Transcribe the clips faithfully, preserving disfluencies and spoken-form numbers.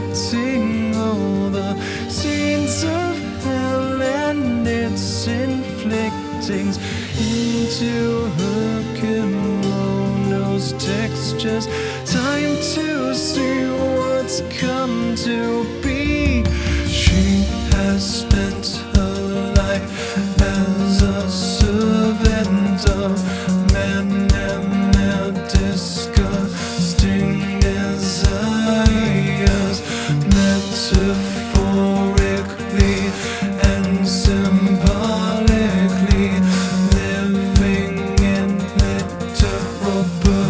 depicting all the scenes of hell and its inflictings into her kimono's textures. Time to see what's come to be. She has spent her life as a servant of men and their disgusting desires, metaphorically and symbolically living in literal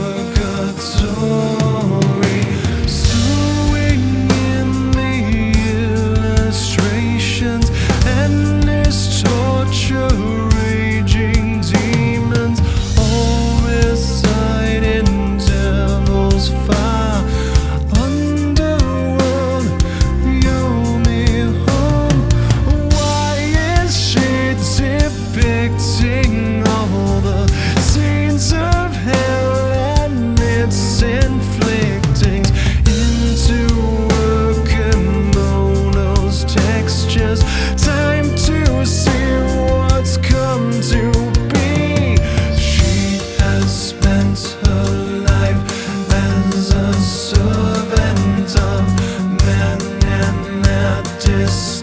purgatory, sewing in the illustrations endless torture, raging demons, all reside in devil's fire. Underworld, you'll be home. Why is she depicting all the scenes of hell and its inflictings into her kimono's textures? Time to see what's come to be. She has spent her life as a servant of men and their dis